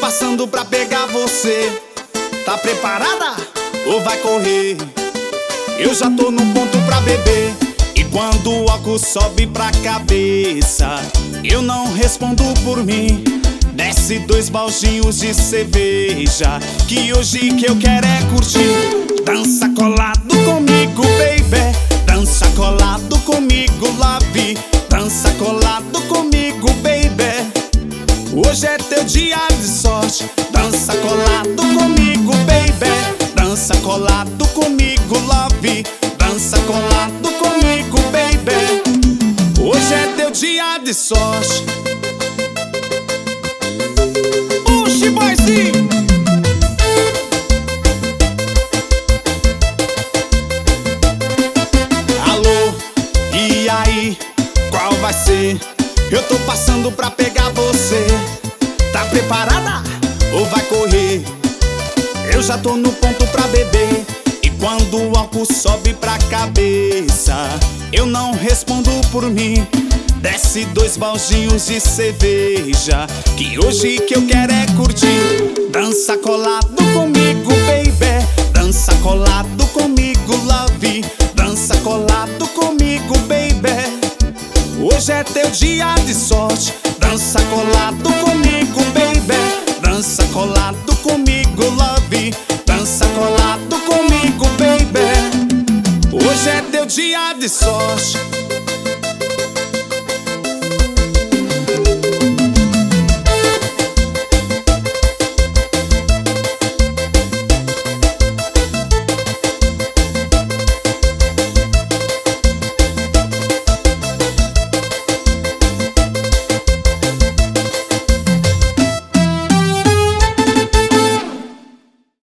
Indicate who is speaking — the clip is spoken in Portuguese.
Speaker 1: passando pra pegar você. Tá preparada? Ou vai correr? Eu já tô no ponto pra beber. E quando o álcool sobe pra cabeça, eu não respondo por mim. Desce 2 baldinhos de cerveja, que hoje que eu quero é curtir. Dança colado comigo, baby. Dança colado comigo, love. Dança colado comigo, baby. Hoje é teu dia de sorte. Dança colado comigo, baby. Dança colado comigo, love. Dança colado comigo, baby. Hoje é teu dia de sorte. Puxa, boyzinho. Alô, e aí, qual vai ser? Eu tô passando pra pegar você. Tá preparada? Ou vai correr? Eu já tô no ponto pra beber. E quando o álcool sobe pra cabeça, eu não respondo por mim. Desce 2 baldinhos de cerveja, que hoje que eu quero é curtir. Dança colado comigo, baby. Dança colado comigo, love. Dança colado comigo, baby. Hoje é teu dia de sorte. Dança colado comigo, baby. Dança colado comigo, love. Dança colado comigo, baby. Hoje é teu dia de sorte.